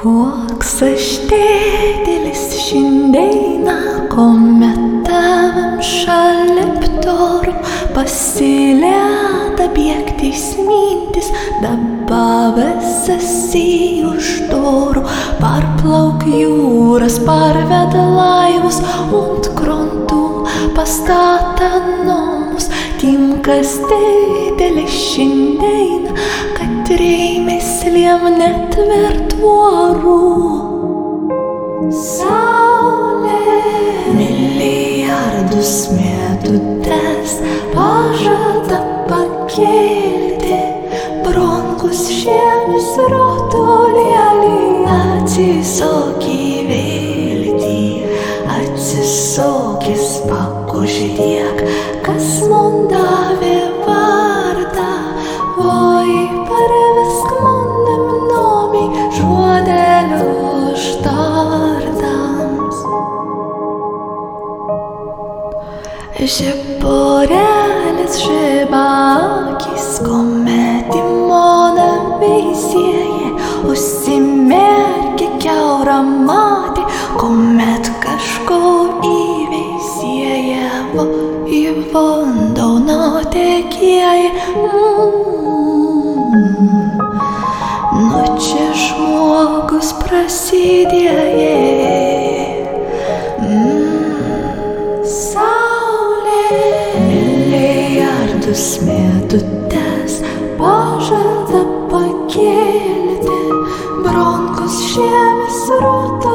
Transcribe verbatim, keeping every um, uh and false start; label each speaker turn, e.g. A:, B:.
A: Koks aš didelis šiandieną, kuomet tavim šaliptoru pasilėta bėgtis mintis, dabar visas į už durų, parplauk jūras, parveda laivus, ant krantų pastata namus, tim, kas didelis šiandieną, kad reimeslėm netvert tvorų. Saulė milijardus metų tęs, pažada pakelti bronkus žemės rutulėlį. Atsisok įvelti, atsisokęs pakuždėk, kas man davė vardą, oi parvesk man nomiai žodeliu štardams. Žiburelis žiba akis, kuomet į mano veisėja užsimerkė kiaurą matį, kuomet kažko įveisėja į vandoną tekėja. Mm. Nu čia žmogus prasidėjo. Mm. Saulė milijardus metų tęs, pažada pakelti bronkus žemės rutulėlį.